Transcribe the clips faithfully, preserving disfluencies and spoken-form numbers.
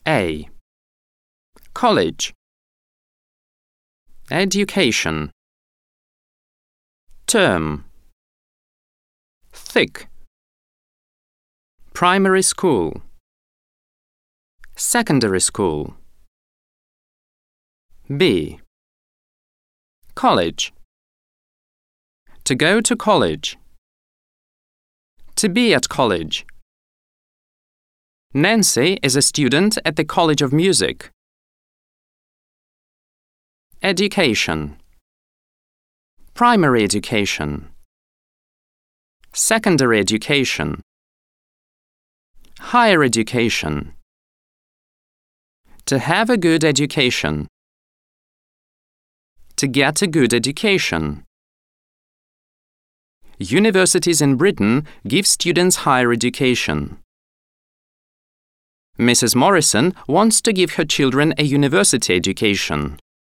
A. College. Education. Term. Thick. Primary school. Secondary school. B. College. To go to college. To be at college. Nancy is a student at the College of Music. Education. Primary education. Secondary education. Higher education. To have a good education. To get a good education. Universities in Britain give students higher education. Missus Morrison wants to give her children a university education.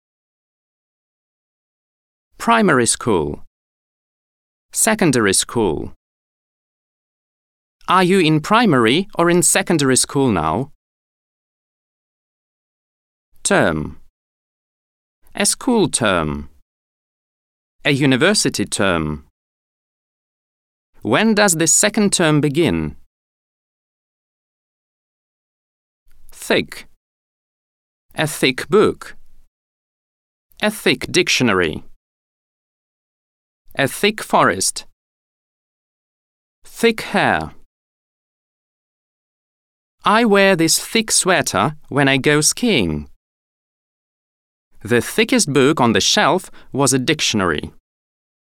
Primary school. Secondary school. Are you in primary or in secondary school now? Term. A school term. A university term. When does the second term begin? Thick. A thick book. A thick dictionary. A thick forest. Thick hair. I wear this thick sweater when I go skiing. The thickest book on the shelf was a dictionary.